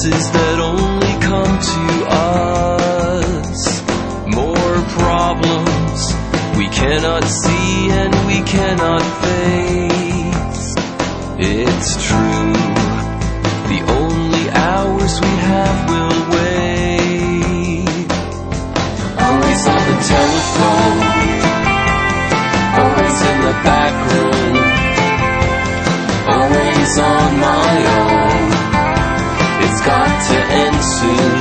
voices that only come to us. More problems we cannot see and we cannot face. It's true, the only hours we have will wait. Always on the telephone, always in the back room, always on my own. It's got to end soon.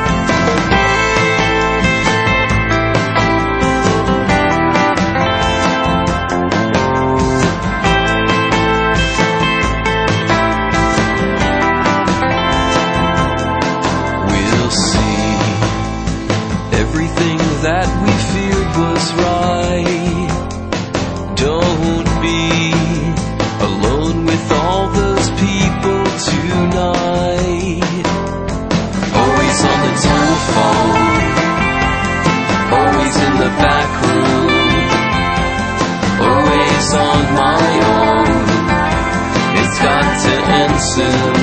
We'll see. Everything that we feared was right. Don't be alone with all those people tonight. Always on the telephone, always in the back room, always on my own. It's got to end soon.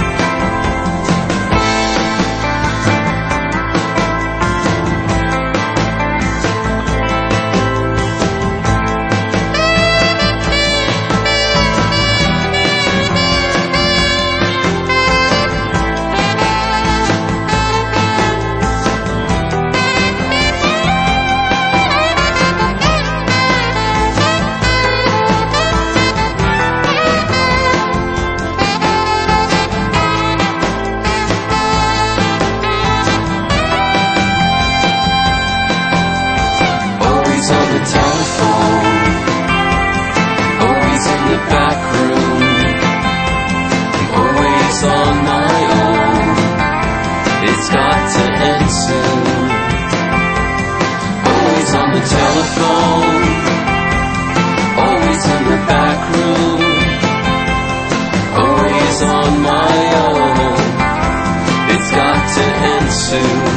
Telephone, always in the back room, always on my own. It's got to end soon.